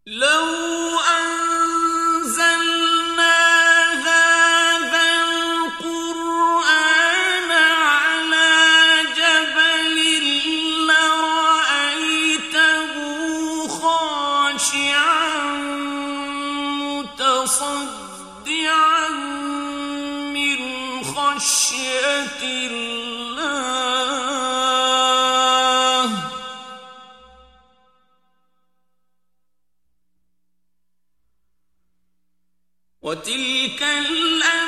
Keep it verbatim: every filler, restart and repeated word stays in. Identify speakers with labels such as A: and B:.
A: لو أنزلنا هذا القرآن على جبل لرأيته خاشعا متصدعا من خشية الله. وتلك الأمثال